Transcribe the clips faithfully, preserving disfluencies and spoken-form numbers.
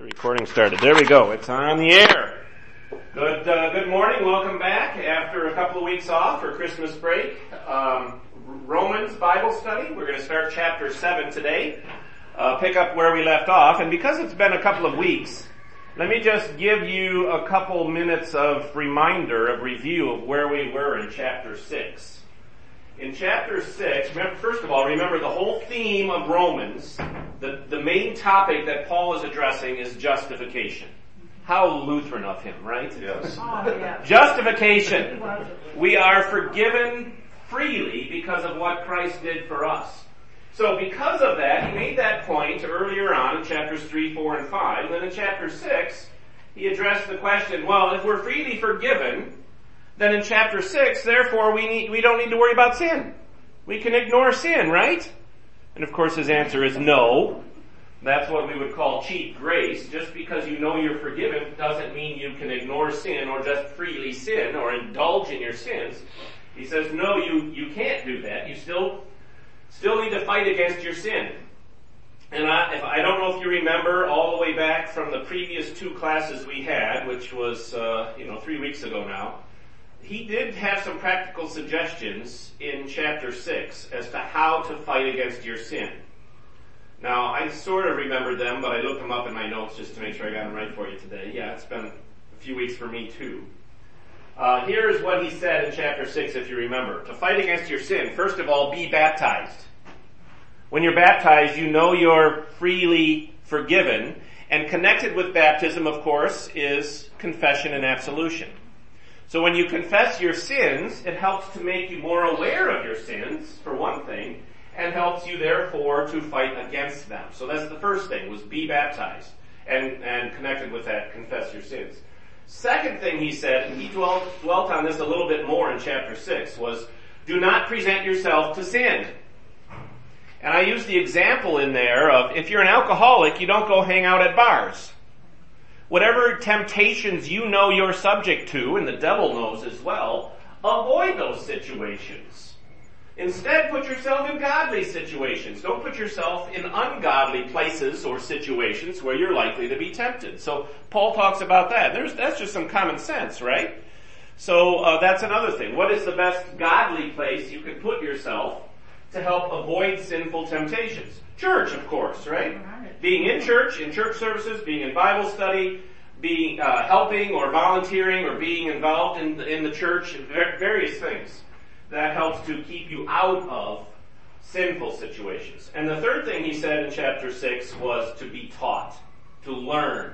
Recording started. There we go. It's on the air. Good uh, good morning. Welcome back after a couple of weeks off for Christmas break. Um, Romans Bible study. We're going to start chapter seven today. Uh, pick up where we left off. And because it's been a couple of weeks, let me just give you a couple minutes of reminder, of review of where we were in chapter six. In chapter six, remember, first of all, remember the whole theme of Romans, the, the main topic that Paul is addressing is justification. How Lutheran of him, right? Yes. Oh, yeah. Justification. We are forgiven freely because of what Christ did for us. So because of that, he made that point earlier on in chapters three, four, and five. And then in chapter six, he addressed the question, well, if we're freely forgiven, then in chapter six, therefore, we need, we don't need to worry about sin. We can ignore sin, right? And of course his answer is no. That's what we would call cheap grace. Just because you know you're forgiven doesn't mean you can ignore sin or just freely sin or indulge in your sins. He says, no, you, you can't do that. You still, still need to fight against your sin. And I, if, I don't know if you remember all the way back from the previous two classes we had, which was, uh, you know, three weeks ago now. He did have some practical suggestions in chapter six as to how to fight against your sin. Now, I sort of remembered them, but I looked them up in my notes just to make sure I got them right for you today. Yeah, it's been a few weeks for me too. Uh, here is what he said in chapter six, if you remember. To fight against your sin, first of all, be baptized. When you're baptized, you know you're freely forgiven, and connected with baptism, of course, is confession and absolution. So when you confess your sins, it helps to make you more aware of your sins, for one thing, and helps you therefore to fight against them. So that's the first thing, was be baptized, and, and connected with that, confess your sins. Second thing he said, and he dwelt, dwelt on this a little bit more in chapter six, was do not present yourself to sin. And I used the example in there of if you're an alcoholic, you don't go hang out at bars. Whatever temptations you know you're subject to, and the devil knows as well, avoid those situations. Instead, put yourself in godly situations. Don't put yourself in ungodly places or situations where you're likely to be tempted. So Paul talks about that. There's, that's just some common sense, right? So uh, that's another thing. What is the best godly place you can put yourself to help avoid sinful temptations? Church, of course, right? Being in church, in church services, being in Bible study, being uh, helping or volunteering or being involved in the, in the church, various things. That helps to keep you out of sinful situations. And the third thing he said in chapter six was to be taught, to learn.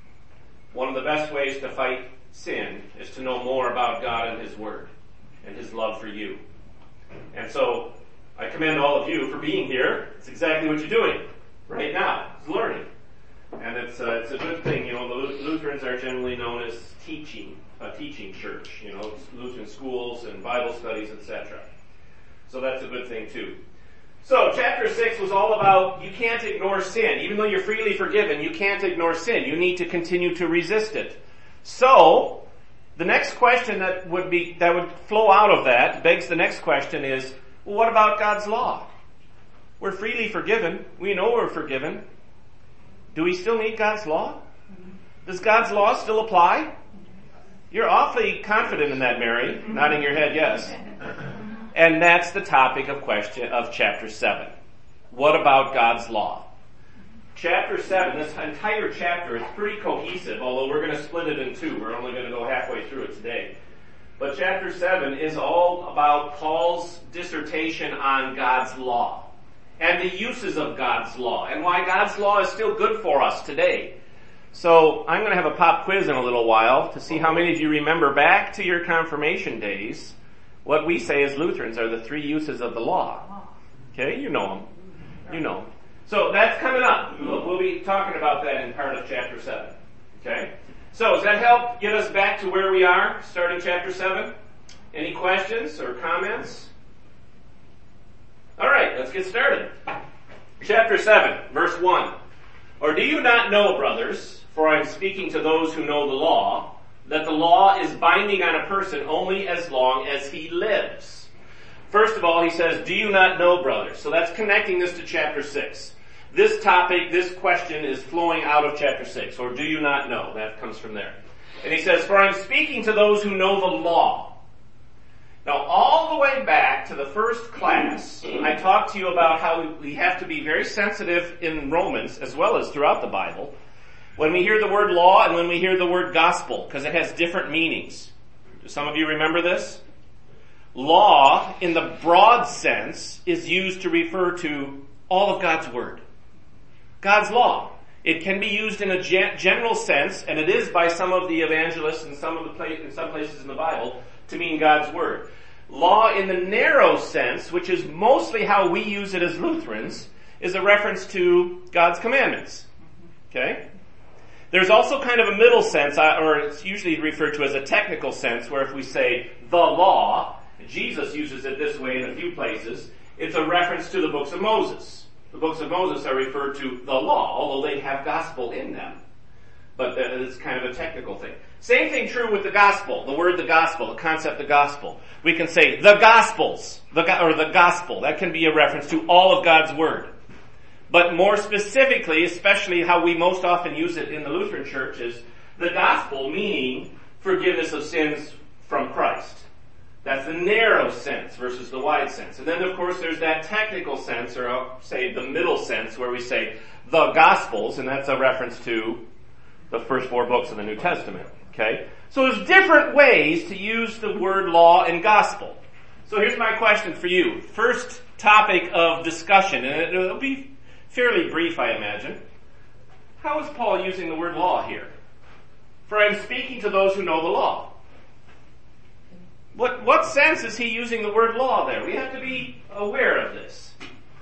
One of the best ways to fight sin is to know more about God and His Word and His love for you. And so I commend all of you for being here. It's exactly what you're doing right now. It's learning. And it's, uh, it's a good thing. You know, the Lutherans are generally known as teaching, a teaching church. You know, Lutheran schools and Bible studies, et cetera. So that's a good thing too. So chapter six was all about you can't ignore sin. Even though you're freely forgiven, you can't ignore sin. You need to continue to resist it. So the next question that would be, that would flow out of that, begs the next question is, well, what about God's law? We're freely forgiven. We know we're forgiven. Do we still need God's law? Does God's law still apply? You're awfully confident in that, Mary, nodding your head yes. And that's the topic of question of chapter seven. What about God's law? Chapter seven, this entire chapter is pretty cohesive, although we're going to split it in two. We're only going to go halfway through it today. But chapter seven is all about Paul's dissertation on God's law and the uses of God's law and why God's law is still good for us today. So I'm going to have a pop quiz in a little while to see how many of you remember back to your confirmation days what we say as Lutherans are the three uses of the law. Okay, you know them. You know them. So that's coming up. We'll, we'll be talking about that in part of chapter seven. Okay? So does that help get us back to where we are, starting chapter seven? Any questions or comments? All right, let's get started. Chapter seven, verse one. Or do you not know, brothers, for I am speaking to those who know the law, that the law is binding on a person only as long as he lives? First of all, he says, do you not know, brothers? So that's connecting this to chapter six. this topic, this question is flowing out of chapter six, or do you not know? That comes from there. And he says, for I'm speaking to those who know the law. Now, all the way back to the first class, I talked to you about how we have to be very sensitive in Romans, as well as throughout the Bible, when we hear the word law and when we hear the word gospel, because it has different meanings. Do some of you remember this? Law, in the broad sense, is used to refer to all of God's word. God's law. It can be used in a gen- general sense, and it is by some of the evangelists and some of the pla- in some places in the Bible, to mean God's word. Law in the narrow sense, which is mostly how we use it as Lutherans, is a reference to God's commandments. Okay? There's also kind of a middle sense, or it's usually referred to as a technical sense, where if we say the law, Jesus uses it this way in a few places, it's a reference to the books of Moses. The books of Moses are referred to the law, although they have gospel in them. But it's kind of a technical thing. Same thing true with the gospel, the word the gospel, the concept the gospel. We can say the gospels, the go- or the gospel. That can be a reference to all of God's word. But more specifically, especially how we most often use it in the Lutheran Church, is the gospel meaning forgiveness of sins from Christ. That's the narrow sense versus the wide sense. And then of course there's that technical sense, or I'll say the middle sense, where we say the gospels, and that's a reference to the first four books of the New Testament. Okay? So there's different ways to use the word law and gospel. So here's my question for you. First topic of discussion, and it'll be fairly brief, I imagine. How is Paul using the word law here? For I'm speaking to those who know the law. What, what sense is he using the word law there? We have to be aware of this.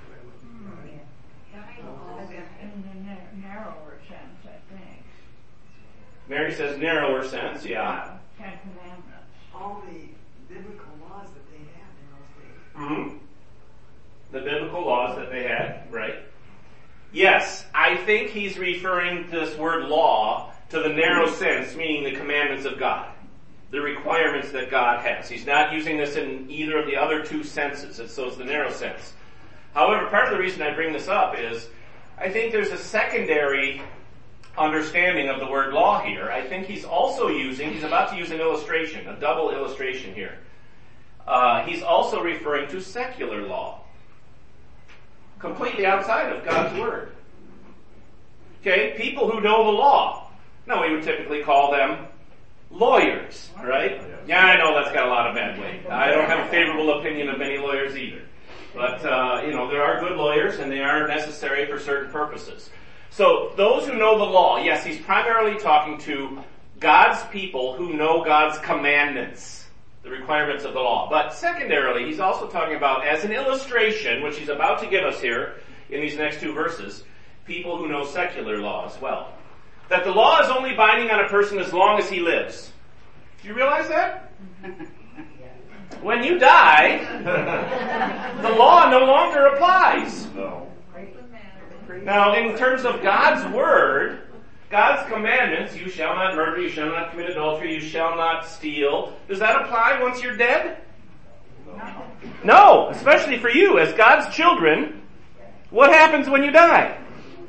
In the narrower sense, I think. Mary says narrower sense, yeah. Ten Commandments. All the biblical laws that they had in those days. Mm-hmm. The biblical laws that they had, right? Yes, I think he's referring to this word law to the narrow sense, meaning the commandments of God. The requirements that God has. He's not using this in either of the other two senses. It's, so it's the narrow sense. However, part of the reason I bring this up is I think there's a secondary understanding of the word law here. I think he's also using, he's about to use an illustration, a double illustration here. Uh, he's also referring to secular law. Completely outside of God's word. Okay, people who know the law. Now we would typically call them lawyers, right? Yeah, I know that's got a lot of bad weight. I don't have a favorable opinion of many lawyers either. But, uh, you know, there are good lawyers and they are necessary for certain purposes. So, those who know the law, yes, he's primarily talking to God's people who know God's commandments, the requirements of the law. But secondarily, he's also talking about, as an illustration, which he's about to give us here in these next two verses, people who know secular law as well. That the law is only binding on a person as long as he lives. Do you realize that? When you die, the law no longer applies. No. Now, in terms of God's word, God's commandments, you shall not murder, you shall not commit adultery, you shall not steal, does that apply once you're dead? No. No, especially for you, as God's children. What happens when you die?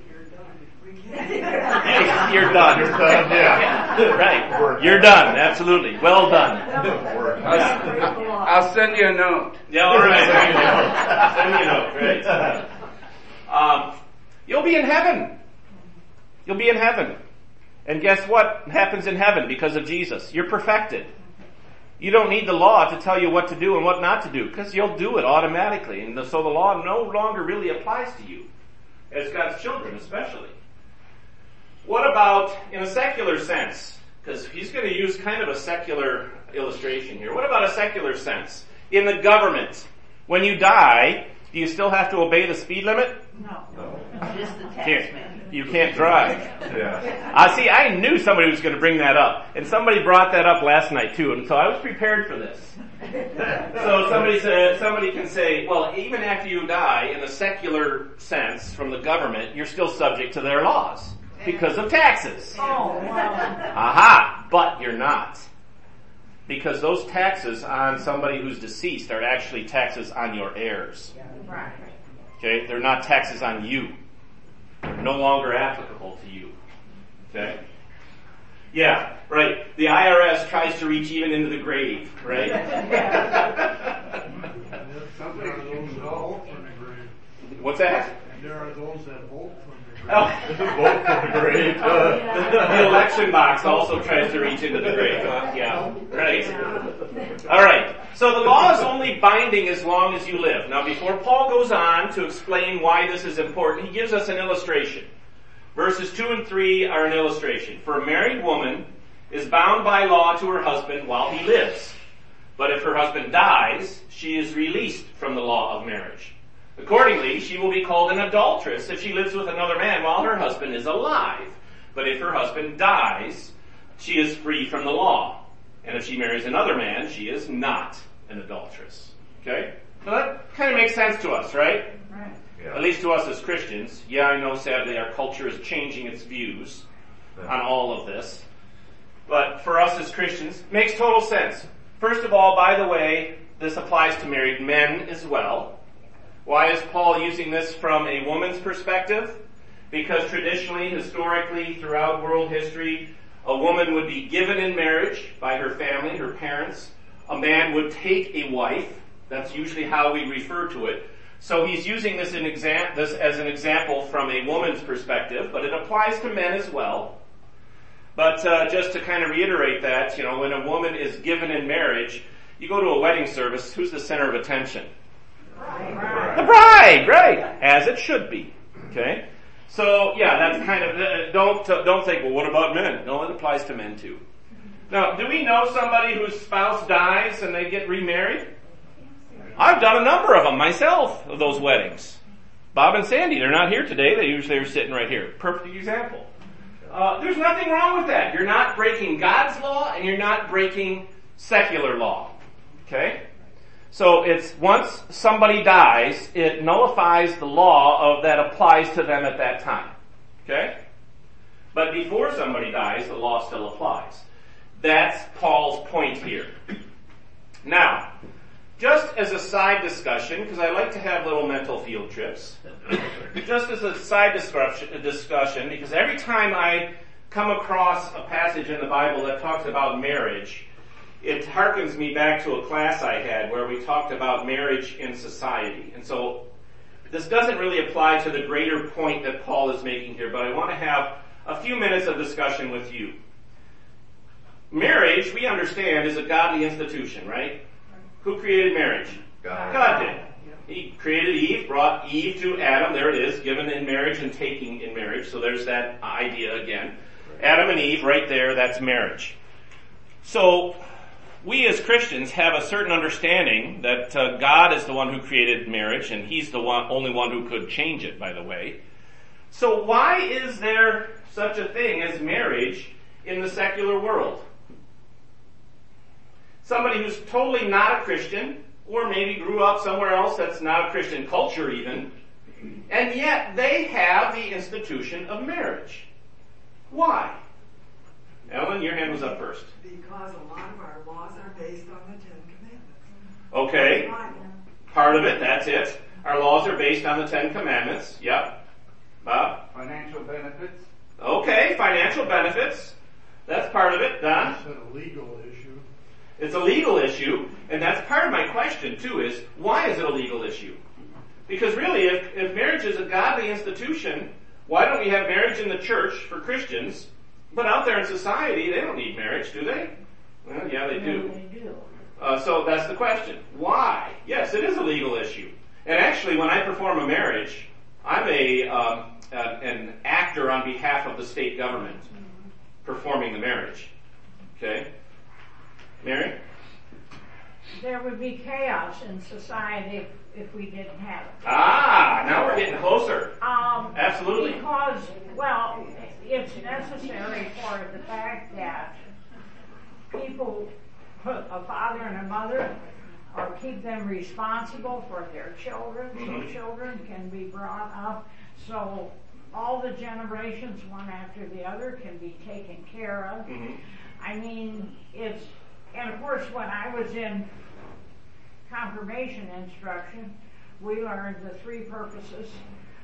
You're done. You're done, yeah. Right. You're done. Absolutely. Well done. I'll, I'll send you a note. Yeah, all right. Send me a note. Right. Um, you'll be in heaven. You'll be in heaven. And guess what happens in heaven because of Jesus? You're perfected. You don't need the law to tell you what to do and what not to do, because you'll do it automatically. And so the law no longer really applies to you, as God's children especially. What about in a secular sense? Because he's going to use kind of a secular illustration here. What about a secular sense? In the government, when you die, do you still have to obey the speed limit? No. No. Just the tax Can't. man. You can't drive. Yeah. Uh, see, I knew somebody was going to bring that up. And somebody brought that up last night too, and so I was prepared for this. So somebody said, somebody can say, well, even after you die, in the secular sense, from the government, you're still subject to their laws. Because of taxes. Oh, wow. Aha! But you're not. Because those taxes on somebody who's deceased are actually taxes on your heirs. Right. Okay? They're not taxes on you. no longer applicable to you. Okay? Yeah, right. The I R S tries to reach even into the grave, right? Some are those that vote from the grave. What's that? And there are those that vote from the grave. Oh. Vote from the grave. The election box also tries to reach into the grave. Uh, yeah, right. All right. So the law is only binding as long as you live. Now, before Paul goes on to explain why this is important, he gives us an illustration. Verses two and three are an illustration. For a married woman is bound by law to her husband while he lives. But if her husband dies, she is released from the law of marriage. Accordingly, she will be called an adulteress if she lives with another man while her husband is alive. But if her husband dies, she is free from the law. And if she marries another man, she is not an adulteress. Okay? So that kind of makes sense to us, right? Right. Yeah. At least to us as Christians. Yeah, I know sadly our culture is changing its views on all of this. But for us as Christians, it makes total sense. First of all, by the way, this applies to married men as well. Why is Paul using this from a woman's perspective? Because traditionally, historically, throughout world history, a woman would be given in marriage by her family, her parents. A man would take a wife. That's usually how we refer to it. So he's using this, in exam- this as an example from a woman's perspective, but it applies to men as well. But uh, just to kind of reiterate that, you know, when a woman is given in marriage, you go to a wedding service, who's the center of attention? Right. The bride, right? As it should be. Okay? So, yeah, that's kind of, uh, don't, uh, don't think, well, what about men? No, it applies to men too. Now, do we know somebody whose spouse dies and they get remarried? I've done a number of them myself, of those weddings. Bob and Sandy, they're not here today. They usually are sitting right here. Perfect example. Uh, there's nothing wrong with that. You're not breaking God's law and you're not breaking secular law. Okay? So it's once somebody dies, it nullifies the law of that applies to them at that time. Okay? But before somebody dies, the law still applies. That's Paul's point here. Now, just as a side discussion, because I like to have little mental field trips, just as a side discussion, discussion, because every time I come across a passage in the Bible that talks about marriage, it harkens me back to a class I had where we talked about marriage in society. And so this doesn't really apply to the greater point that Paul is making here, but I want to have a few minutes of discussion with you. Marriage, we understand, is a godly institution, right? Who created marriage? God. God did. He created Eve, brought Eve to Adam. There it is, given in marriage and taking in marriage. So there's that idea again. Adam and Eve, right there, that's marriage. So we as Christians have a certain understanding that uh, God is the one who created marriage, and He's the one, only one who could change it, by the way. So why is there such a thing as marriage in the secular world? Somebody who's totally not a Christian, or maybe grew up somewhere else that's not a Christian culture even, and yet they have the institution of marriage. Why? Ellen, your hand was up first. Because a lot of our laws are based on the Ten Commandments. Okay, Right. part of it, that's it. Our laws are based on the Ten Commandments. Yep. Bob? Financial benefits. Okay, financial benefits. That's part of it. Don? It's a legal issue. It's a legal issue, and that's part of my question too, is why is it a legal issue? Because really, if, if marriage is a godly institution, why don't we have marriage in the church for Christians, but out there in society, they don't need marriage, do they? Well, yeah, they do. They do. Uh, so that's the question. Why? Yes, it is a legal issue. And actually, when I perform a marriage, I'm a, um, a an actor on behalf of the state government performing the marriage. Okay? Mary? There would be chaos in society if, if we didn't have it. Ah, now we're getting closer. Um, Absolutely. Because, well, it's necessary for the fact that people put a father and a mother or keep them responsible for their children, Mhm. so children can be brought up so all the generations, one after the other, can be taken care of. Mm-hmm. I mean, it's, and of course when I was in confirmation instruction, we learned the three purposes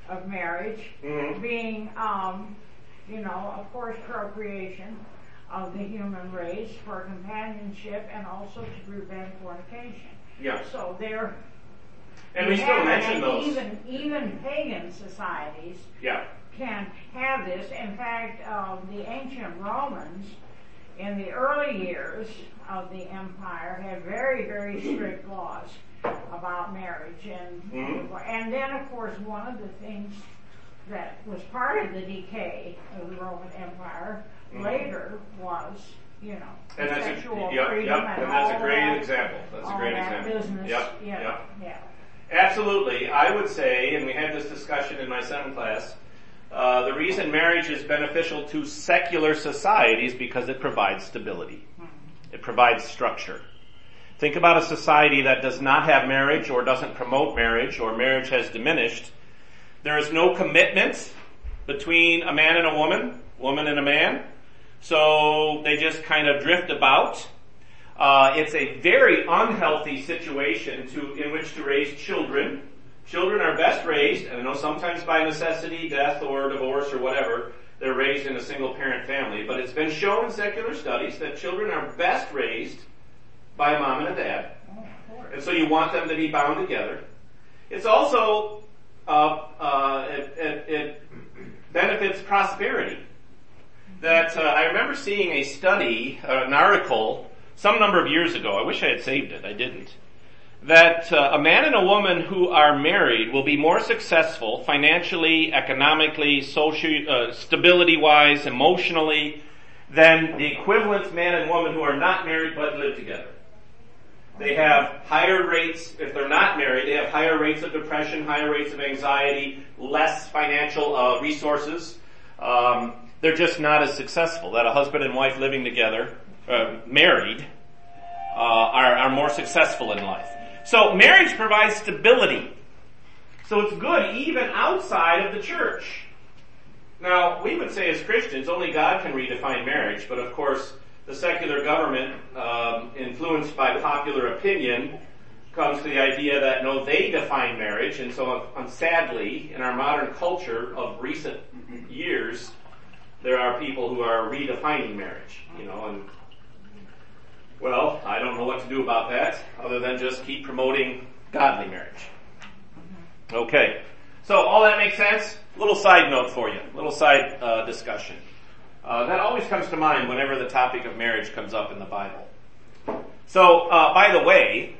of marriage Mhm. being, um, you know, of course, procreation of the human race for companionship and also to prevent fornication. Yeah. So there, And we still have- mention and those. Even even pagan societies Yeah. can have this. In fact, uh, the ancient Romans, in the early years of the empire, had very, very strict laws about marriage. And Mhm. and then, of course, one of the things that was part of the decay of the Roman Empire Mhm. later was, you know, And that's a, sexual yep, freedom yep, and and that's a all great that, example. That's a all great that example. business. Yep, you know, yep. yeah. Absolutely. I would say, and we had this discussion in my seventh class, uh, the reason marriage is beneficial to secular society is because it provides stability. It provides structure. Think about a society that does not have marriage or doesn't promote marriage or marriage has diminished. There is no commitment between a man and a woman, woman and a man. So they just kind of drift about. Uh, it's a very unhealthy situation to in which to raise children. Children are best raised, and I know sometimes by necessity, death or divorce or whatever, they're raised in a single parent family. But it's been shown in secular studies that children are best raised by a mom and a dad. And so you want them to be bound together. It's also, uh, uh, it, it, it benefits prosperity. That uh, I remember seeing a study, uh, an article, some number of years ago. I wish I had saved it. I didn't. That uh, a man and a woman who are married will be more successful financially, economically, social, uh, stability-wise, emotionally, than the equivalent man and woman who are not married but live together. They have higher rates, if they're not married, they have higher rates of depression, higher rates of anxiety, less financial uh, resources. Um, they're just not as successful. That a husband and wife living together, uh, married, uh, are, are more successful in life. So marriage provides stability. So it's good even outside of the church. Now, we would say as Christians, only God can redefine marriage, but of course, the secular government, um, influenced by popular opinion, comes to the idea that no, they define marriage, and so um, sadly, in our modern culture of recent years, there are people who are redefining marriage, you know, and well, I don't know what to do about that, other than just keep promoting godly marriage. Okay, so all that makes sense? Little side note for you, little side uh, discussion. Uh, that always comes to mind whenever the topic of marriage comes up in the Bible. So, uh, by the way,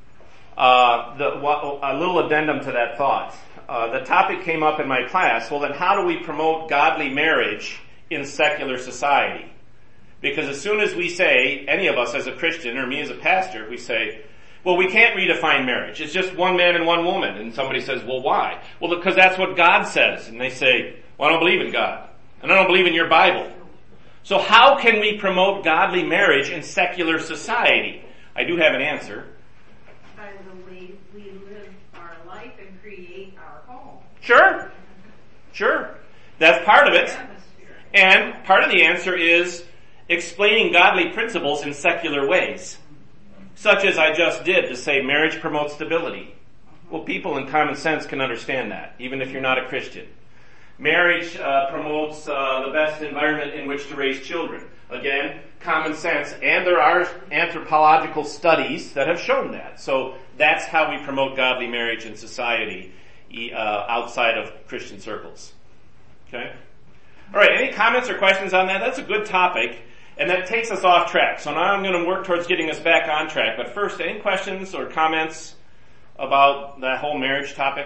uh, the, a little addendum to that thought. Uh, the topic came up in my class, well then how do we promote godly marriage in secular society? Because as soon as we say, any of us as a Christian, or me as a pastor, we say, well, we can't redefine marriage. It's just one man and one woman. And somebody says, well, why? Well, because that's what God says. And they say, well, I don't believe in God. And I don't believe in your Bible. So how can we promote godly marriage in secular society? I do have an answer. By the way we live our life and create our home. Sure. Sure. That's part of it. And part of the answer is explaining godly principles in secular ways. Such as I just did to say marriage promotes stability. Well, people in common sense can understand that, even if you're not a Christian. Marriage uh, promotes uh, the best environment in which to raise children. Again, common sense, and there are anthropological studies that have shown that. So that's how we promote godly marriage in society uh, outside of Christian circles. Okay? All right, any comments or questions on that? That's a good topic, and that takes us off track. So now I'm going to work towards getting us back on track. But first, any questions or comments about that whole marriage topic?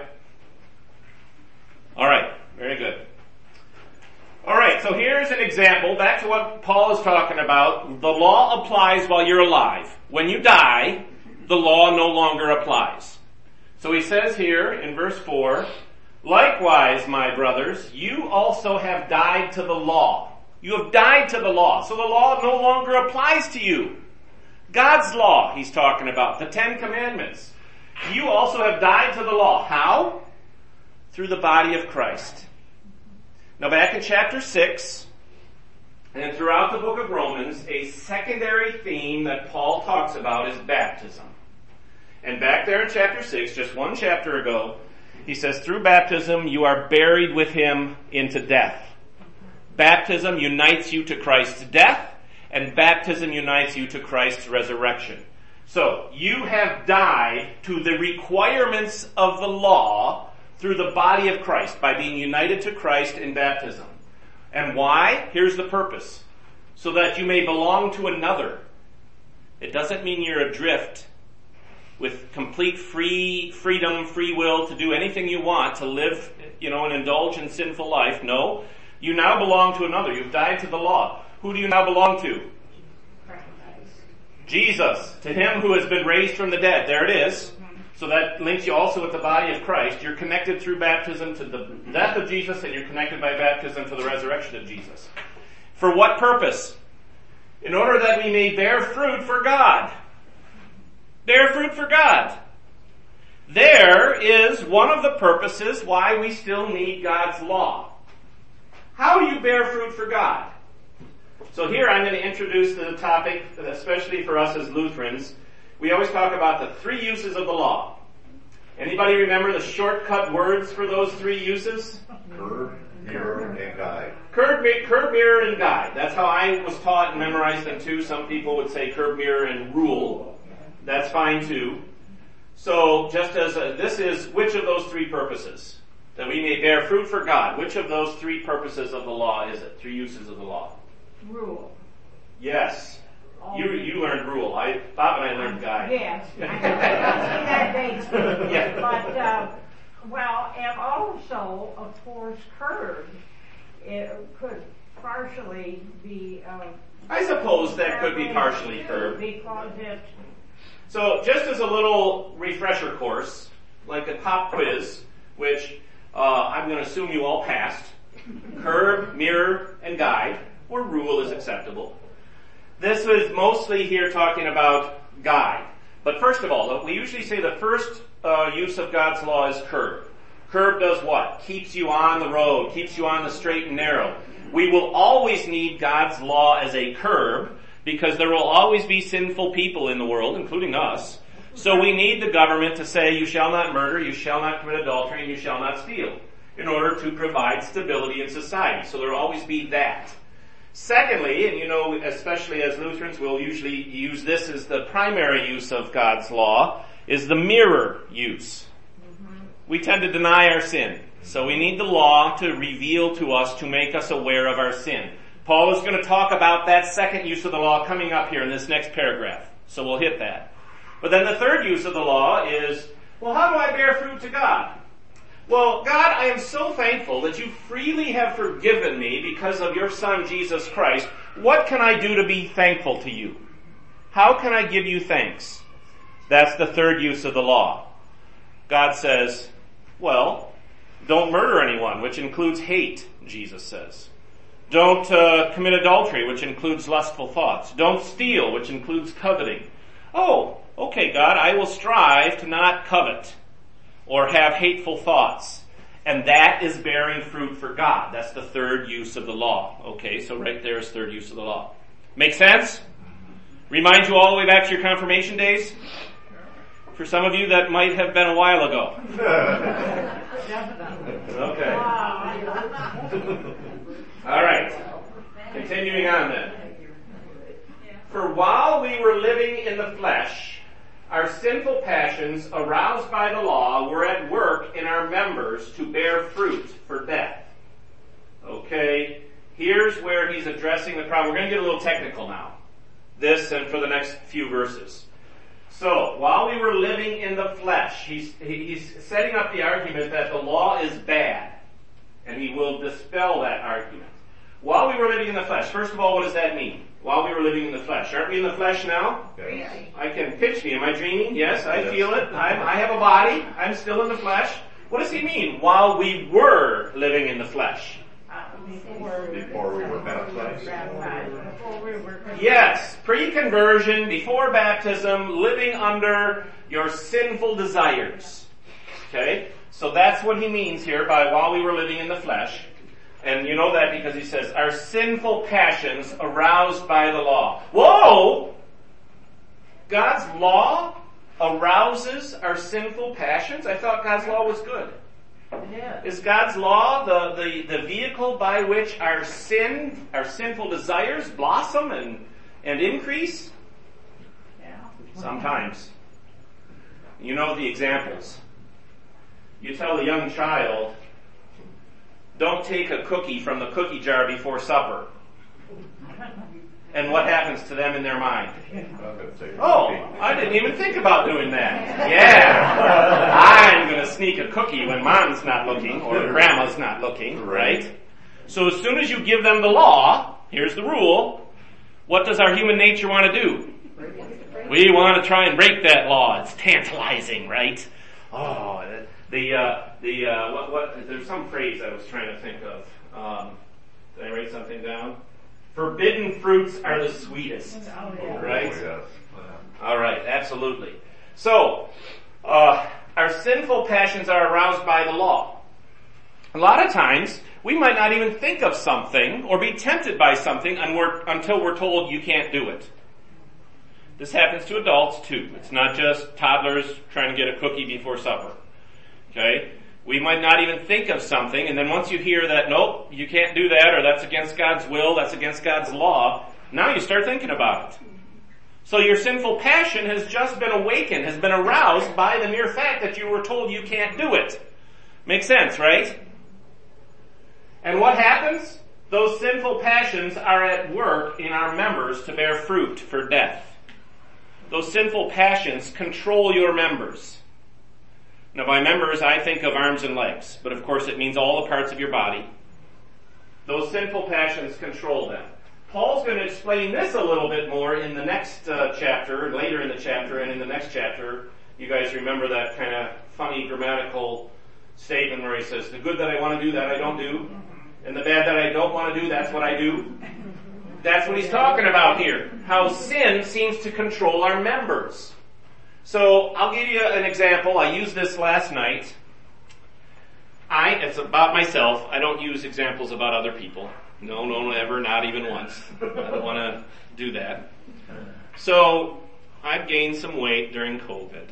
All right. Very good. All right, so here's an example. Back to what Paul is talking about. The law applies while you're alive. When you die, the law no longer applies. So he says here in verse four, likewise, my brothers, you also have died to the law. You have died to the law. So the law no longer applies to you. God's law, he's talking about. The Ten Commandments. You also have died to the law. How? Through the body of Christ. Now back in chapter six, and throughout the book of Romans, a secondary theme that Paul talks about is baptism. And back there in chapter six, just one chapter ago, He says, through baptism you are buried with him into death. Baptism unites you to Christ's death, and baptism unites you to Christ's resurrection. So, you have died to the requirements of the law through the body of Christ by being united to Christ in baptism. And why? Here's the purpose. So that you may belong to another. It doesn't mean you're adrift with complete free freedom, free will to do anything you want, to live, you know, and indulge in sinful life. No. You now belong to another. You've died to the law. Who do you now belong to? Jesus. To him who has been raised from the dead. There it is. So that links you also with the body of Christ. You're connected through baptism to the death of Jesus, and you're connected by baptism to the resurrection of Jesus. For what purpose? In order that we may bear fruit for God. Bear fruit for God. There is one of the purposes why we still need God's law. How do you bear fruit for God? So here I'm going to introduce the topic, especially for us as Lutherans. We always talk about the three uses of the law. Anybody remember the shortcut words for those three uses? Curb, mirror, and guide. Curb, curb, mirror, and guide. That's how I was taught and memorized them too. Some people would say curb, mirror, and rule. That's fine too. So just as a, this is which of those three purposes? That we may bear fruit for God. Which of those three purposes of the law is it? Three uses of the law. Rule. Yes. You you learned rule. I Bob and I learned guide. Yes. I see that dates me. Yeah. But, uh, well, and also, of course, curb. It could partially be, uh, I suppose that could be partially curbed. because it, So just as a little refresher course, like a pop quiz, which uh, I'm going to assume you all passed, curb, mirror, and guide, or rule is acceptable. This is mostly here talking about guide. But first of all, we usually say the first uh, use of God's law is curb. Curb does what? Keeps you on the road, keeps you on the straight and narrow. We will always need God's law as a curb, because there will always be sinful people in the world, including us. So we need the government to say, you shall not murder, you shall not commit adultery, and you shall not steal, in order to provide stability in society. So there will always be that. Secondly, and you know, especially as Lutherans, we'll usually use this as the primary use of God's law, is the mirror use. We tend to deny our sin. So we need the law to reveal to us, to make us aware of our sin. Paul is going to talk about that second use of the law coming up here in this next paragraph. So we'll hit that. But then the third use of the law is, well, how do I bear fruit to God? Well, God, I am so thankful that you freely have forgiven me because of your Son, Jesus Christ. What can I do to be thankful to you? How can I give you thanks? That's the third use of the law. God says, well, don't murder anyone, which includes hate, Jesus says. Don't uh, commit adultery, which includes lustful thoughts. Don't steal, which includes coveting. Oh, okay, God, I will strive to not covet or have hateful thoughts. And that is bearing fruit for God. That's the third use of the law. Okay, so right there is third use of the law. Make sense? Remind you all the way back to your confirmation days? For some of you, that might have been a while ago. Okay. All right. Continuing on then. For while we were living in the flesh, our sinful passions, aroused by the law, were at work in our members to bear fruit for death. Okay, here's where he's addressing the problem. We're going to get a little technical now. This and for the next few verses. So, while we were living in the flesh, he's, he's setting up the argument that the law is bad. And he will dispel that argument. While we were living in the flesh, first of all, what does that mean? While we were living in the flesh. Aren't we in the flesh now? Yes. I can pitch me. Am I dreaming? Yes, I yes. feel it. I'm, I have a body. I'm still in the flesh. What does he mean? While we were living in the flesh. Before we were baptized. Yes, pre-conversion, before baptism, living under your sinful desires. Okay? So that's what he means here by while we were living in the flesh. And you know that because he says, our sinful passions aroused by the law. Whoa! God's law arouses our sinful passions? I thought God's law was good. It is. Is God's law the, the, the vehicle by which our sin, our sinful desires blossom and, and increase? Yeah. Sometimes. You know the examples. You tell a young child, don't take a cookie from the cookie jar before supper. And what happens to them in their mind? Oh, I didn't even think about doing that. Yeah. I'm going to sneak a cookie when mom's not looking or grandma's not looking, right? So as soon as you give them the law, here's the rule, what does our human nature want to do? We want to try and break that law. It's tantalizing, right? Oh, the, uh, the, uh, what, what, there's some phrase I was trying to think of. Um, did I write something down? Forbidden fruits are the sweetest, right? Oh, yes. All right, absolutely. So, uh, our sinful passions are aroused by the law. A lot of times, we might not even think of something or be tempted by something until we're told you can't do it. This happens to adults too. It's not just toddlers trying to get a cookie before supper. Okay? We might not even think of something, and then once you hear that, nope, you can't do that, or that's against God's will, that's against God's law, now you start thinking about it. So your sinful passion has just been awakened, has been aroused by the mere fact that you were told you can't do it. Makes sense, right? And what happens? Those sinful passions are at work in our members to bear fruit for death. Those sinful passions control your members. Now by members, I think of arms and legs, but of course it means all the parts of your body. Those sinful passions control them. Paul's going to explain this a little bit more in the next uh, chapter, later in the chapter, and in the next chapter. You guys remember that kind of funny grammatical statement where he says, the good that I want to do, that I don't do, and the bad that I don't want to do, that's what I do. That's what he's talking about here. How sin seems to control our members. So I'll give you an example. I used this last night. I, it's about myself. I don't use examples about other people. No, no, never, not even once. I don't want to do that. So I've gained some weight during COVID.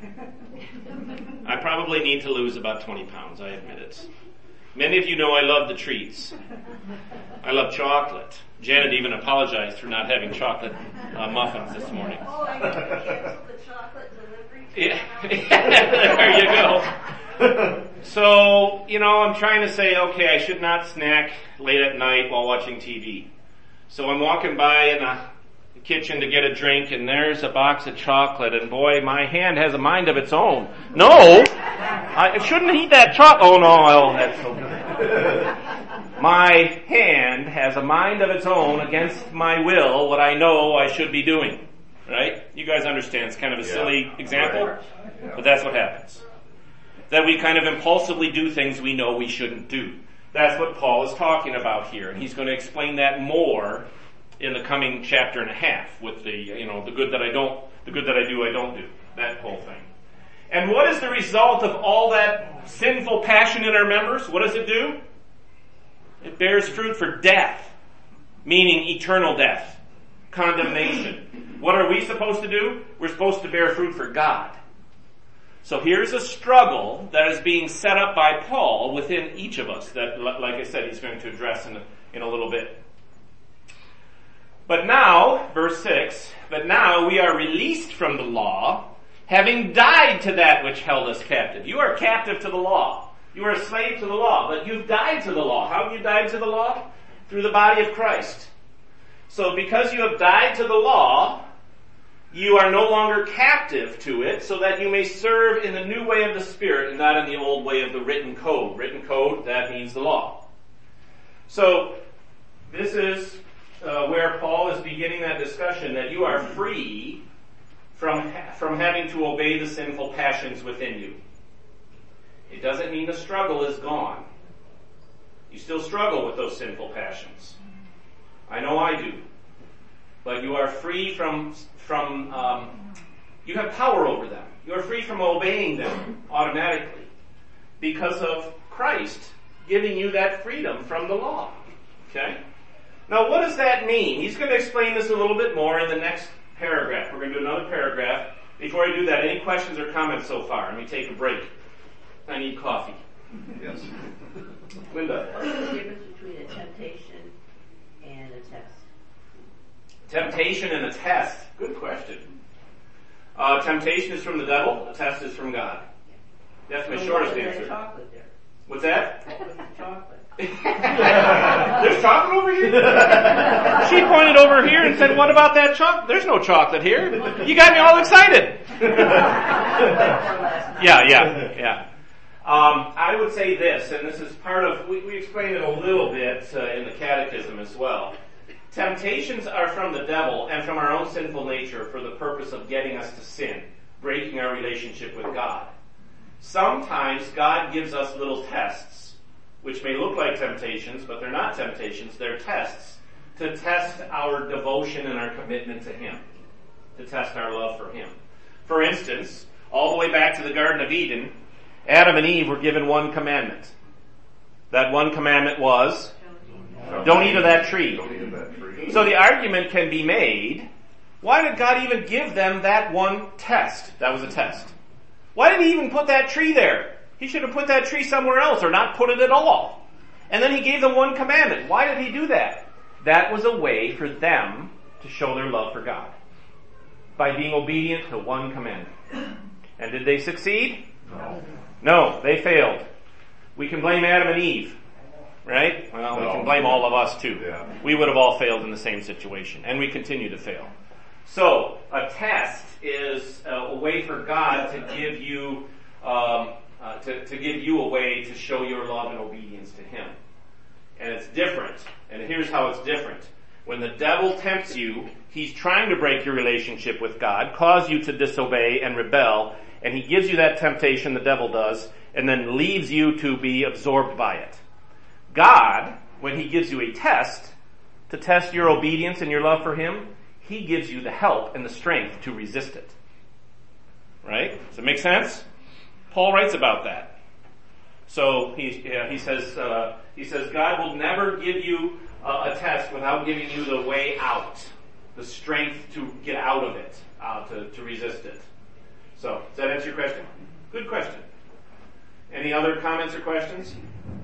I probably need to lose about twenty pounds, I admit it. Many of you know I love the treats. I love chocolate. Janet even apologized for not having chocolate uh, muffins this morning. Oh, I got to cancel the chocolate delivery. Yeah, there you go. So, you know, I'm trying to say, okay, I should not snack late at night while watching T V. So I'm walking by in a kitchen to get a drink, and there's a box of chocolate, and boy, my hand has a mind of its own. No! I shouldn't eat that chocolate. Oh no, oh, that's so good. My hand has a mind of its own against my will, what I know I should be doing. Right? You guys understand, it's kind of a Yeah. silly example, Right. but that's what happens. That we kind of impulsively do things we know we shouldn't do. That's what Paul is talking about here, and he's going to explain that more in the coming chapter and a half with the, you know, the good that I don't, the good that I do, I don't do. That whole thing. And what is the result of all that sinful passion in our members? What does it do? It bears fruit for death, meaning eternal death, condemnation. What are we supposed to do? We're supposed to bear fruit for God. So here's a struggle that is being set up by Paul within each of us that, like I said, he's going to address in a, in a little bit. But now, verse six, but now we are released from the law, having died to that which held us captive. You are captive to the law. You are a slave to the law, but you've died to the law. How have you died to the law? Through the body of Christ. So because you have died to the law, you are no longer captive to it, so that you may serve in the new way of the Spirit and not in the old way of the written code. Written code, that means the law. So, this is uh, where Paul is beginning that discussion, that you are free from, from having to obey the sinful passions within you. It doesn't mean the struggle is gone. You still struggle with those sinful passions. I know I do. But you are free from, from um, you have power over them. You are free from obeying them automatically because of Christ giving you that freedom from the law. Okay? Now what does that mean? He's going to explain this a little bit more in the next paragraph. We're going to do another paragraph. Before I do that, any questions or comments so far? Let me take a break. I need coffee. Yes. Linda. What's the difference between a temptation and a test? Temptation and a test. Good question. Uh, temptation is from the devil. A test is from God. That's my So shortest why is answer. there chocolate there? What's that? What was the chocolate? There's chocolate over here? She pointed over here and said, what about that chocolate? There's no chocolate here. You got me all excited. yeah, yeah, yeah. Um, I would say this, and this is part of, we, we explained it a little bit uh, in the catechism as well. Temptations are from the devil and from our own sinful nature for the purpose of getting us to sin, breaking our relationship with God. Sometimes God gives us little tests, which may look like temptations, but they're not temptations, they're tests, to test our devotion and our commitment to Him, to test our love for Him. For instance, all the way back to the Garden of Eden, Adam and Eve were given one commandment. That one commandment was, don't eat of that tree. Don't eat of that tree. So the argument can be made, why did God even give them that one test? That was a test. Why did He even put that tree there? He should have put that tree somewhere else or not put it at all. And then He gave them one commandment. Why did He do that? That was a way for them to show their love for God. By being obedient to one commandment. And did they succeed? No. No, they failed. We can blame Adam and Eve, right? Well, we No. can blame all of us too. Yeah. We would have all failed in the same situation, and we continue to fail. So, a test is a way for God to give you, um, uh, to, to give you a way to show your love and obedience to Him. And it's different. And here's how it's different. When the devil tempts you, he's trying to break your relationship with God, cause you to disobey and rebel, and he gives you that temptation, the devil does, and then leaves you to be absorbed by it. God, when He gives you a test, to test your obedience and your love for Him, He gives you the help and the strength to resist it. Right? Does it make sense? Paul writes about that. So he uh, he says uh, he says God will never give you uh, a test without giving you the way out, the strength to get out of it, uh, to to resist it. So does that answer your question? Good question. Any other comments or questions?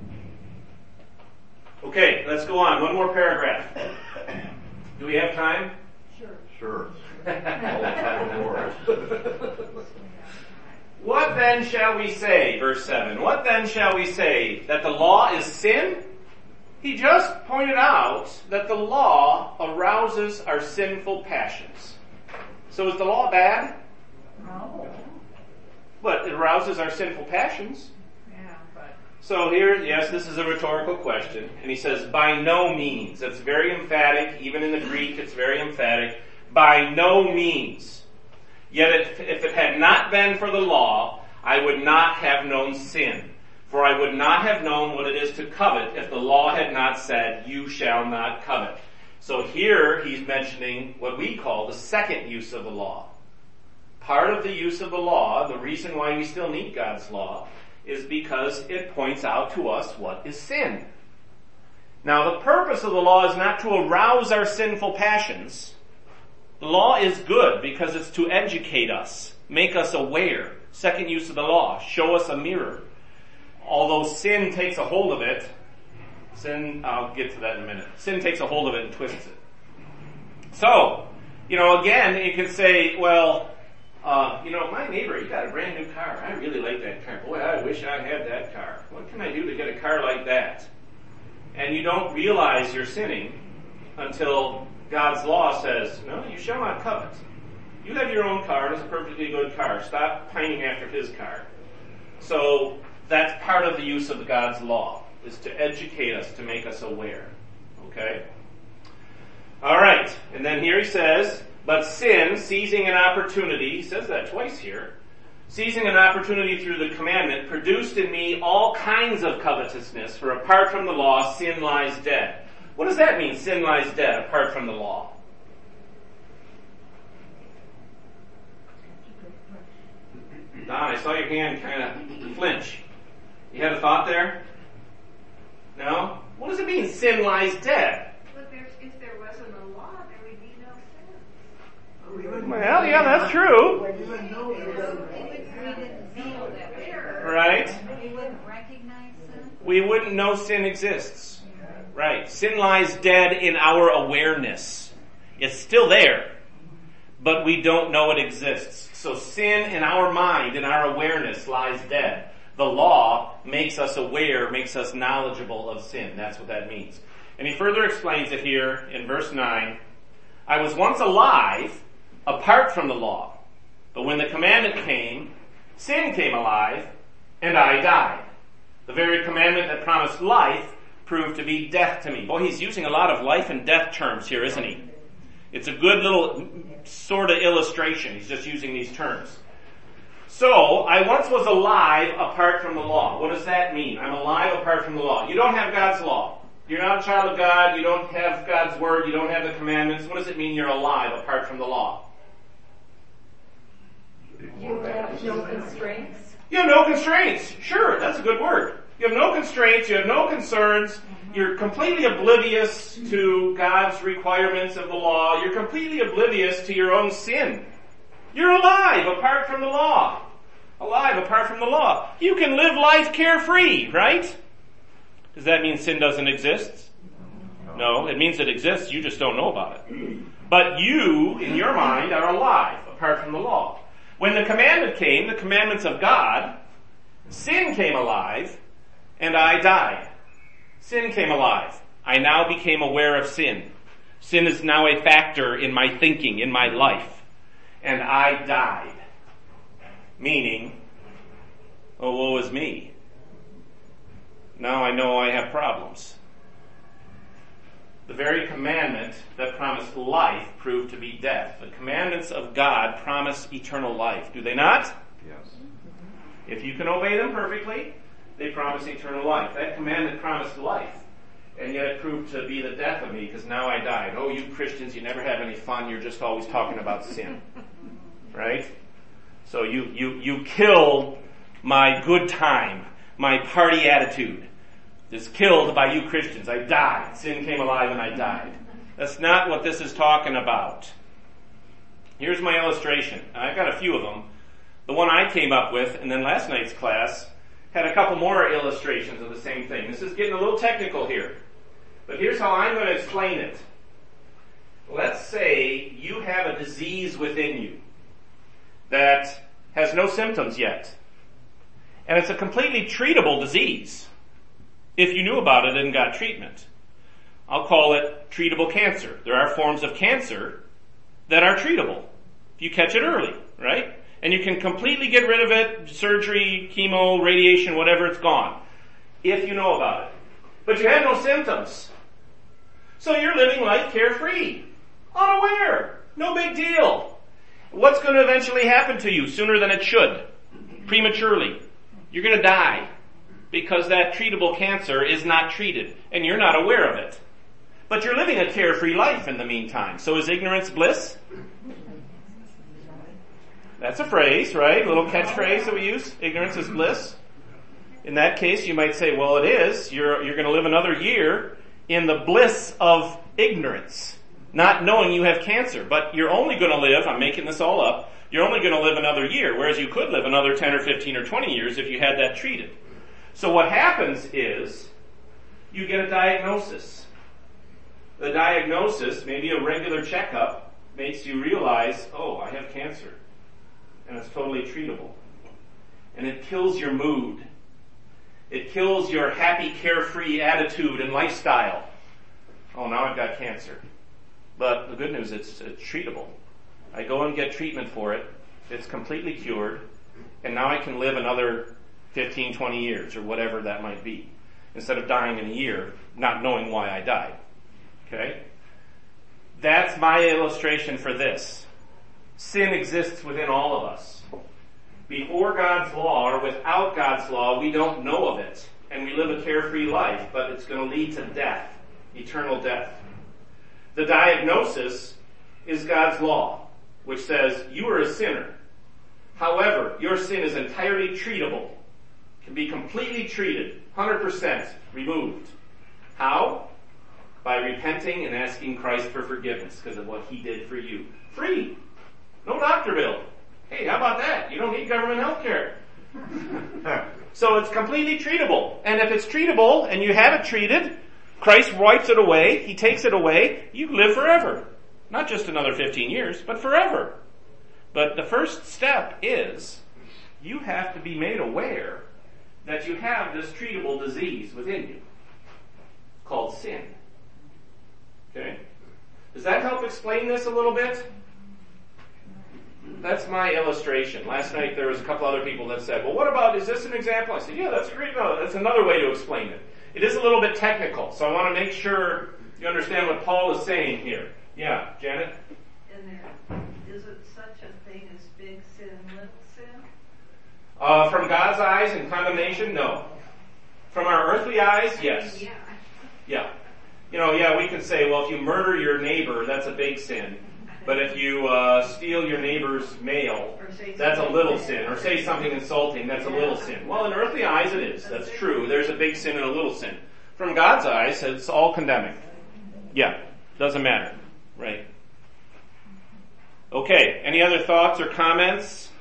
Okay, let's go on. One more paragraph. Do we have time? Sure. All the time for it. What then shall we say? Verse seven. What then shall we say? That the law is sin? He just pointed out that the law arouses our sinful passions. So is the law bad? No. But it arouses our sinful passions. Yeah, but So here, yes, this is a rhetorical question. And he says, by no means. That's very emphatic. Even in the Greek, it's very emphatic. By no means. Yet if, if it had not been for the law, I would not have known sin. For I would not have known what it is to covet if the law had not said, you shall not covet. So here he's mentioning what we call the second use of the law. Part of the use of the law, the reason why we still need God's law, is because it points out to us what is sin. Now the purpose of the law is not to arouse our sinful passions. The law is good because it's to educate us, make us aware. Second use of the law, show us a mirror. Although sin takes a hold of it, sin, I'll get to that in a minute. Sin takes a hold of it and twists it. So, you know, again, you can say, well, uh, you know, my neighbor, he got a brand new car. I really like that car. Boy, I wish I had that car. What can I do to get a car like that? And you don't realize you're sinning until God's law says, no, you shall not covet. You have your own car, and it's a perfectly good car. Stop pining after his car. So that's part of the use of God's law, is to educate us, to make us aware. Okay? All right. And then here he says, but sin, seizing an opportunity, he says that twice here, seizing an opportunity through the commandment, produced in me all kinds of covetousness, for apart from the law, sin lies dead. What does that mean, sin lies dead, apart from the law? Don, I saw your hand kind of flinch. You had a thought there? No? What does it mean, sin lies dead? But there's, if there wasn't a law, there would be no sin. Well, yeah, that's true. We wouldn't know We there was a didn't, we didn't know that there. Right? We wouldn't recognize we wouldn't know sin exists. Right. Sin lies dead in our awareness. It's still there, but we don't know it exists. So sin in our mind, in our awareness, lies dead. The law makes us aware, makes us knowledgeable of sin. That's what that means. And he further explains it here in verse nine. I was once alive apart from the law, but when the commandment came, sin came alive, and I died. The very commandment that promised life proved to be death to me. Boy, he's using a lot of life and death terms here, isn't he? It's a good little sort of illustration. He's just using these terms. So, I once was alive apart from the law. What does that mean? I'm alive apart from the law. You don't have God's law. You're not a child of God. You don't have God's word. You don't have the commandments. What does it mean you're alive apart from the law? You have no constraints. You have no constraints. Sure, that's a good word. You have no constraints. You have no concerns. You're completely oblivious to God's requirements of the law. You're completely oblivious to your own sin. You're alive apart from the law. Alive apart from the law. You can live life carefree, right? Does that mean sin doesn't exist? No, it means it exists. You just don't know about it. But you, in your mind, are alive apart from the law. When the commandment came, the commandments of God, sin came alive, and I died. Sin came alive. I now became aware of sin. Sin is now a factor in my thinking, in my life. And I died. Meaning, oh, woe is me. Now I know I have problems. The very commandment that promised life proved to be death. The commandments of God promise eternal life. Do they not? Yes. If you can obey them perfectly, they promise eternal life. That commandment promised life. And yet it proved to be the death of me because now I died. Oh, you Christians, you never have any fun. You're just always talking about sin. Right? So you, you, you kill my good time, my party attitude. Is killed by you Christians. I died. Sin came alive and I died. That's not what this is talking about. Here's my illustration. I've got a few of them. The one I came up with, and then last night's class had a couple more illustrations of the same thing. This is getting a little technical here. But here's how I'm going to explain it. Let's say you have a disease within you that has no symptoms yet. And it's a completely treatable disease if you knew about it and got treatment. I'll call it treatable cancer. There are forms of cancer that are treatable if you catch it early, right? And you can completely get rid of it, surgery, chemo, radiation, whatever, it's gone, if you know about it. But you have no symptoms. So you're living life carefree, unaware, no big deal. What's going to eventually happen to you sooner than it should? Prematurely. You're going to die because that treatable cancer is not treated and you're not aware of it. But you're living a carefree life in the meantime. So is ignorance bliss? That's a phrase, right? A little catchphrase that we use. Ignorance is bliss. In that case, you might say, well, it is. You're, you're going to live another year in the bliss of ignorance, not knowing you have cancer. But you're only going to live, I'm making this all up, you're only going to live another year, whereas you could live another ten or fifteen or twenty years if you had that treated. So what happens is, you get a diagnosis. The diagnosis, maybe a regular checkup, makes you realize, oh, I have cancer. And it's totally treatable. And it kills your mood. It kills your happy, carefree attitude and lifestyle. Oh, now I've got cancer. But the good news, it's, it's treatable. I go and get treatment for it. It's completely cured. And now I can live another fifteen, twenty years or whatever that might be. Instead of dying in a year, not knowing why I died. Okay? That's my illustration for this. Sin exists within all of us. Before God's law or without God's law, we don't know of it. And we live a carefree life, but it's going to lead to death, eternal death. The diagnosis is God's law, which says you are a sinner. However, your sin is entirely treatable, can be completely treated, one hundred percent removed. How? By repenting and asking Christ for forgiveness because of what He did for you. Free. No doctor bill. Hey, how about that? You don't need government health care. So it's completely treatable. And if it's treatable and you have it treated, Christ wipes it away, He takes it away, you live forever. Not just another fifteen years, but forever. But the first step is you have to be made aware that you have this treatable disease within you called sin. Okay? Does that help explain this a little bit? That's my illustration. Last night there was a couple other people that said, well, what about, is this an example? I said, yeah, that's a great, no, that's another way to explain it. It is a little bit technical, so I want to make sure you understand what Paul is saying here. Yeah, Janet? And there, is it such a thing as big sin and little sin? Uh, from God's eyes and condemnation, no. From our earthly eyes, yes. Yeah. Yeah. You know, yeah, we can say, well, if you murder your neighbor, that's a big sin. But if you uh, steal your neighbor's mail, that's a little sin. Or say something insulting, that's a little sin. Well, in earthly eyes it is. That's true. There's a big sin and a little sin. From God's eyes, it's all condemning. Yeah. Doesn't matter. Right. Okay. Any other thoughts or comments?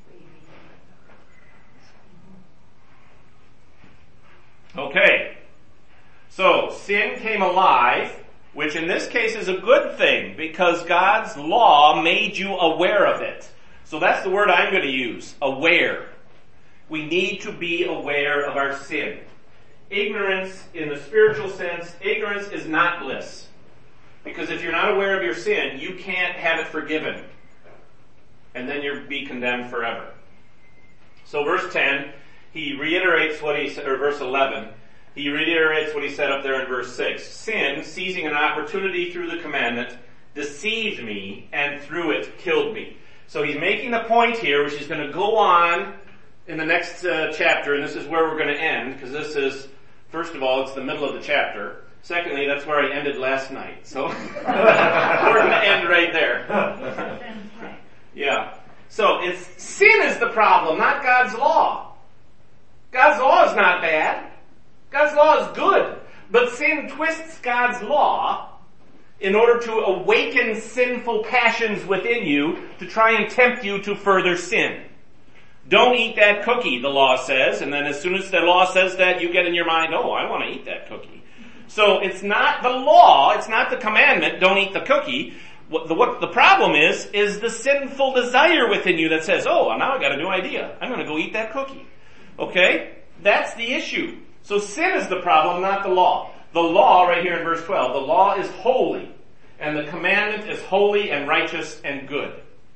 Okay. So, sin came alive, which in this case is a good thing because God's law made you aware of it. So that's the word I'm going to use, aware. We need to be aware of our sin. Ignorance, in the spiritual sense, ignorance is not bliss. Because if you're not aware of your sin, you can't have it forgiven. And then you'll be condemned forever. So verse ten, he reiterates what he said, or verse eleven, he reiterates what he said up there in verse six. Sin, seizing an opportunity through the commandment, deceived me and through it killed me. So he's making the point here, which is going to go on in the next uh, chapter, and this is where we're going to end, because this is, first of all, it's the middle of the chapter. Secondly, that's where I ended last night. So we're going to end right there. Yeah. So it's sin is the problem, not God's law. God's law is not bad. God's law is good. But sin twists God's law in order to awaken sinful passions within you to try and tempt you to further sin. Don't eat that cookie, the law says, and then as soon as the law says that, you get in your mind, oh, I want to eat that cookie. So it's not the law, it's not the commandment, don't eat the cookie. What the, what the problem is, is the sinful desire within you that says, oh, now I got a new idea. I'm going to go eat that cookie. Okay? That's the issue. So sin is the problem, not the law. The law, right here in verse twelve, the law is holy, and the commandment is holy and righteous and good.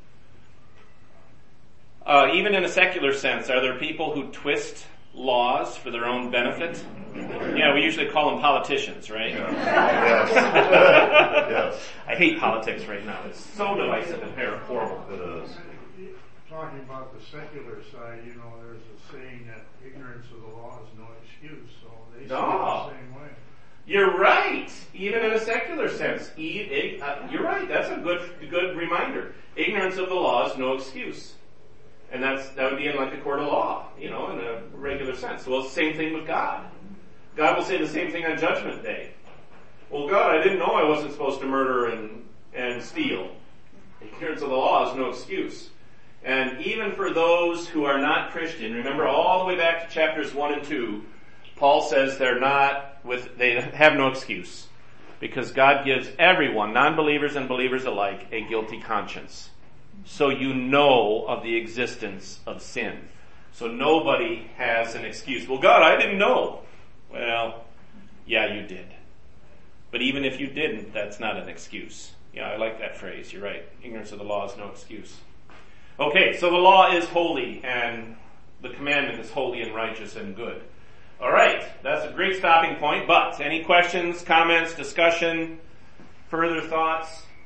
Uh, even in a secular sense, are there people who twist laws for their own benefit? Yeah, we usually call them politicians, right? Yeah. Yes. Yes. I hate politics right now. It's so divisive and horrible. It is. Talking about the secular side, you know, there's a saying that ignorance of the law is no excuse, so they say No. it the same way. You're right. Even in a secular sense, e- e- uh, you're right. That's a good, good reminder. Ignorance of the law is no excuse. And that's, that would be in like a court of law, you know, in a regular sense. Well, it's the same thing with God. God will say the same thing on Judgment Day. Well, God, I didn't know I wasn't supposed to murder and, and steal. Ignorance of the law is no excuse. And even for those who are not Christian, remember all the way back to chapters one and two, Paul says they're not with, they have no excuse. Because God gives everyone, non-believers and believers alike, a guilty conscience. So you know of the existence of sin. So nobody has an excuse. Well, God, I didn't know. Well, yeah, you did. But even if you didn't, that's not an excuse. Yeah, I like that phrase. You're right. Ignorance of the law is no excuse. Okay, so the law is holy, and the commandment is holy and righteous and good. All right, that's a great stopping point, but any questions, comments, discussion, further thoughts?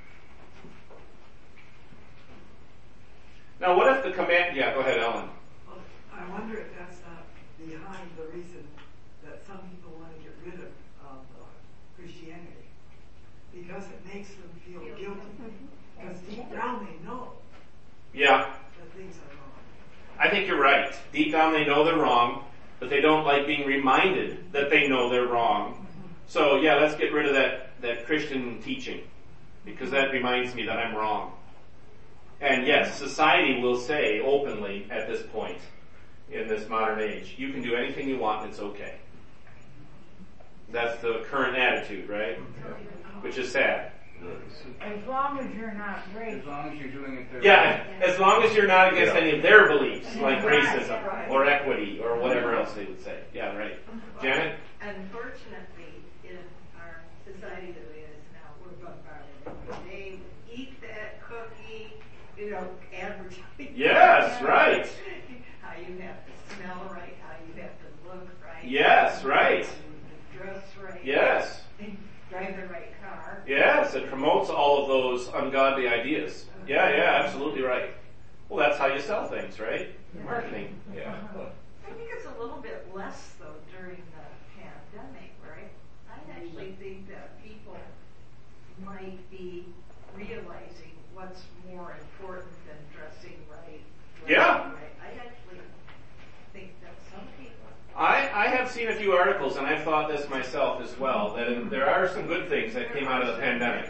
Now, what if the command... Yeah, go ahead, Ellen. Well, I wonder if that's not behind the reason that some people want to get rid of um, uh, Christianity. Because it makes them feel guilty. Because deep down they know Yeah. that things are wrong. I think you're right. Deep down they know they're wrong, but they don't like being reminded that they know they're wrong. So, yeah, let's get rid of that, that Christian teaching. Because that reminds me that I'm wrong. And yes, society will say openly at this point, in this modern age. You can do anything you want and it's okay. That's the current attitude, right? Which is sad. As long as you're not racist. As long as you're doing it their Yeah, way. as long as you're not against Yeah. any of their beliefs, like Right. racism or equity or whatever else they would say. Yeah, right. Janet? Unfortunately, in our society that we is now, we're bombarded every day. Eat that cookie, you know, advertising. Yes, right. How you have to smell right, how you have to look right. Yes, right. Dress right. Yes. Drive the right car. Yes, it promotes all of those ungodly ideas. Yeah, yeah, absolutely right. Well, that's how you sell things, right? Marketing. Yeah. I think it's a little bit less, though, during the pandemic, right? I actually think that people might be realizing what's more important than dressing right. dressing Yeah. Right. I actually think that some people... I, I have seen a few articles, and I've thought this myself as well, that there are some good things that came out of the pandemic.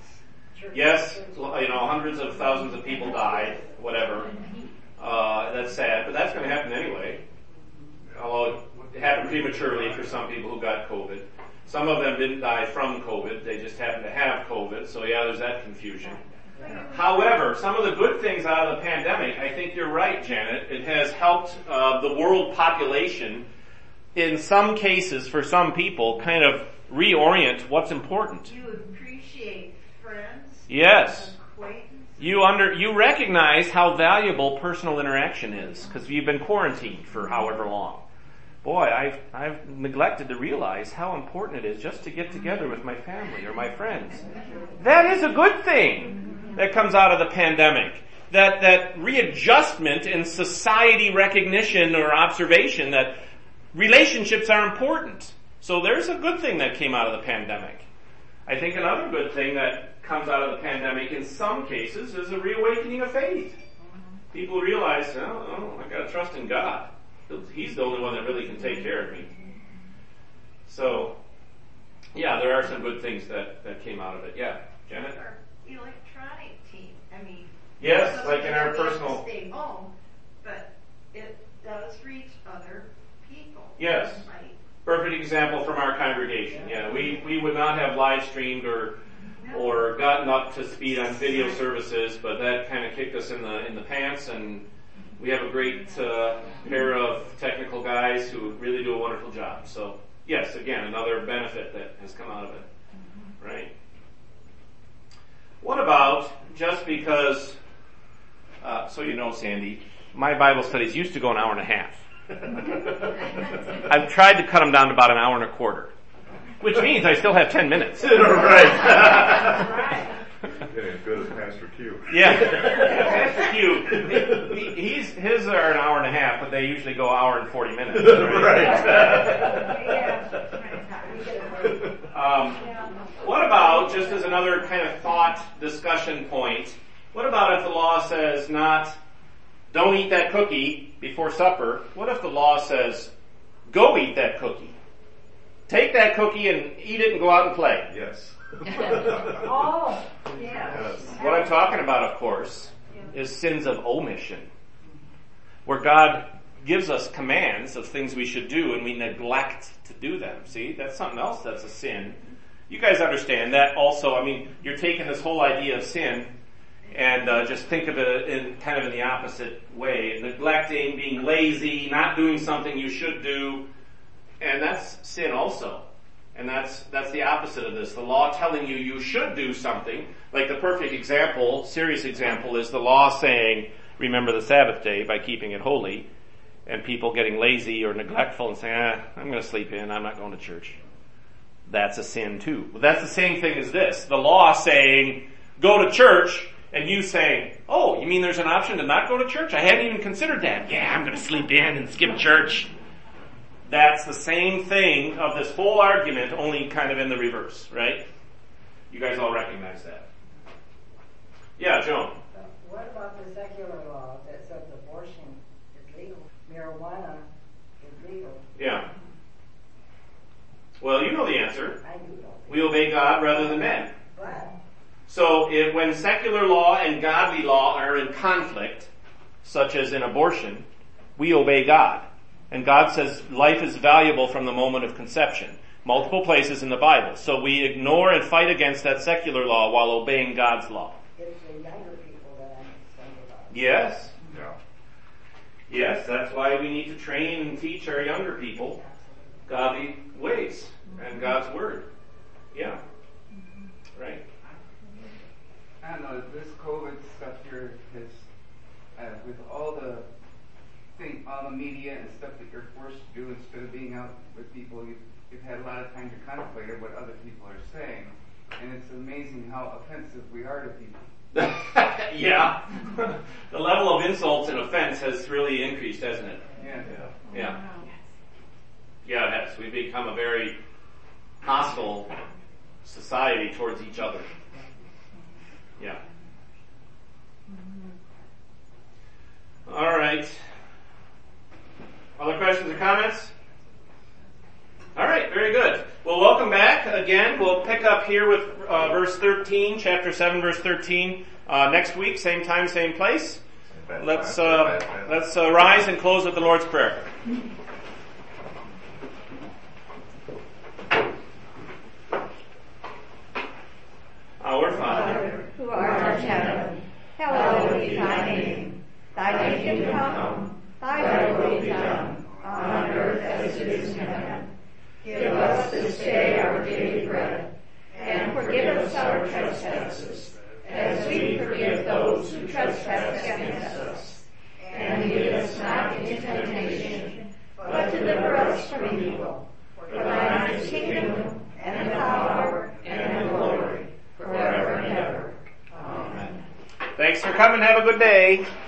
Yes, you know, hundreds of thousands of people died, whatever. Uh, that's sad, but that's going to happen anyway. Although it happened prematurely for some people who got COVID. Some of them didn't die from COVID, they just happened to have COVID, so yeah, there's that confusion. However, some of the good things out of the pandemic, I think you're right, Janet, it has helped uh, the world population, in some cases, for some people, kind of reorient what's important. You appreciate friends. Yes. Acquaintances. You under you recognize how valuable personal interaction is, because you've been quarantined for however long. Boy, I've I've neglected to realize how important it is just to get together with my family or my friends. That is a good thing that comes out of the pandemic. That that readjustment in society recognition or observation that relationships are important. So there's a good thing that came out of the pandemic. I think another good thing that comes out of the pandemic in some cases is a reawakening of faith. People realize, oh, oh I gotta trust in God. He's the only one that really can take care of me. So, yeah, there are some good things that, that came out of it. Yeah, Janet? Our electronic team. I mean, Yes, some like in our people have to personal... stay home, but it does reach other people. Yes. Right. Perfect example from our congregation. Yeah, we, we would not have live streamed or or gotten up to speed on video services, but that kind of kicked us in the in the pants, and we have a great uh, pair of technical guys who really do a wonderful job. So, yes, again, another benefit that has come out of it. Right? What about just because, uh, so you know, Sandy, my Bible studies used to go an hour and a half. I've tried to cut them down to about an hour and a quarter, which means I still have ten minutes. Right. Getting as good as Pastor Q. Yeah. Pastor Q, he, he's, his are an hour and a half, but they usually go hour and forty minutes. Right. um, what about, just as another kind of thought discussion point, what about if the law says not, don't eat that cookie before supper? What if the law says, go eat that cookie? Take that cookie and eat it and go out and play. Yes. Oh, yeah. Yes. What I'm talking about, of course, is sins of omission, where God gives us commands of things we should do and we neglect to do them. See, that's something else that's a sin. You guys understand that also. I mean, you're taking this whole idea of sin and uh, just think of it in kind of in the opposite way. Neglecting, being lazy, not doing something you should do, and that's sin also. And that's that's the opposite of this. The law telling you you should do something. Like the perfect example, serious example, is the law saying, remember the Sabbath day by keeping it holy, and people getting lazy or neglectful and saying, ah, I'm going to sleep in, I'm not going to church. That's a sin too. But that's the same thing as this. The law saying, go to church, and you saying, oh, you mean there's an option to not go to church? I hadn't even considered that. Yeah, I'm going to sleep in and skip church. That's the same thing of this whole argument, only kind of in the reverse, right? You guys all recognize that. Yeah, Joan. Uh, what about the secular law that says abortion is legal, marijuana is legal? Yeah. Well, you know the answer. I do know. We obey God rather than men. But So if, when secular law and godly law are in conflict, such as in abortion, we obey God. And God says life is valuable from the moment of conception. Multiple places in the Bible. So we ignore and fight against that secular law while obeying God's law. It's the younger people that I'm concerned about. Yes. Yeah. Yes, that's why we need to train and teach our younger people godly ways and God's Word. Yeah. Right. I don't know, this COVID stuff here has, uh, with all the thing, all the media and stuff that you're forced to do instead of being out with people, you've, you've had a lot of time to contemplate what other people are saying. And it's amazing how offensive we are to people. Yeah. The level of insults and offense has really increased, hasn't it? Yeah. Yeah. Yeah, it has. We've become a very hostile society towards each other. Yeah. All right. Other questions or comments? All right, very good. Well, welcome back again. We'll pick up here with uh, verse thirteen, chapter seven, verse thirteen, uh, next week, same time, same place. Let's uh, let's uh, rise and close with the Lord's Prayer. Our Father, who art in heaven, hallowed be thy name. Thy kingdom come, thy will be done, on earth as it is in heaven. Give us this day our daily bread, and forgive us our trespasses, as we forgive those who trespass against us. And lead us not into temptation, but deliver us from evil. For thine is the kingdom, and the power, and the glory, forever and ever. Amen. Thanks for coming. Have a good day.